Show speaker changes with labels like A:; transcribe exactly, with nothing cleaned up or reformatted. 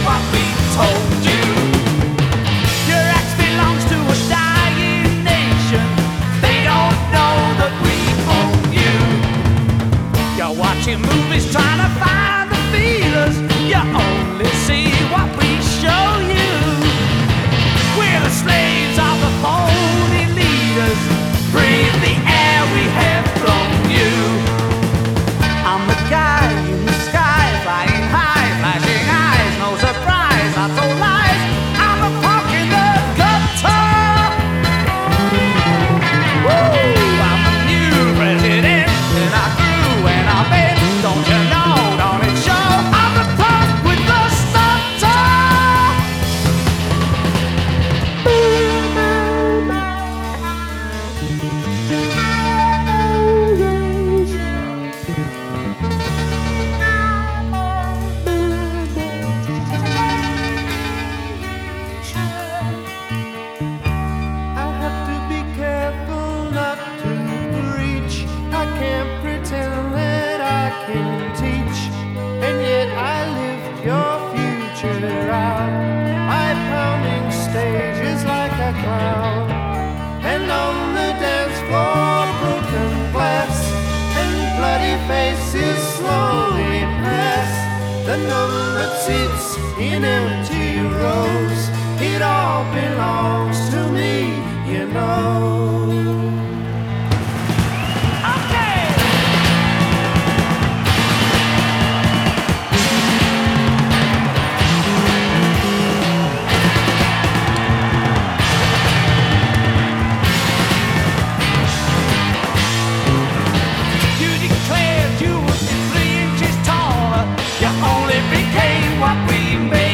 A: what we told you. Your ex belongs to a dying nation. They don't know that we own you. You're watching movies trying to find the feelers. You only see what we show you. We're the slaves of the phony leaders. Breathe the air we have from you. I'm the guy in the sky, flying high, flashing eyes, no surprise, I told lies. I'm a punk in the gutter. Woo! I'm the new president, and I grew and I been. Don't you know? Don't it show? I'm the punk with the stutter.
B: I have to be careful not to preach. I can't pretend that I can teach, and yet I lift your future out. My pounding stages like a clown, and on the dance floor broken glass and bloody faces slowly pass. The numbered seats in empty rows, it all belongs to me, you know.
A: Okay. You declared you would be three inches taller. You only became what we made.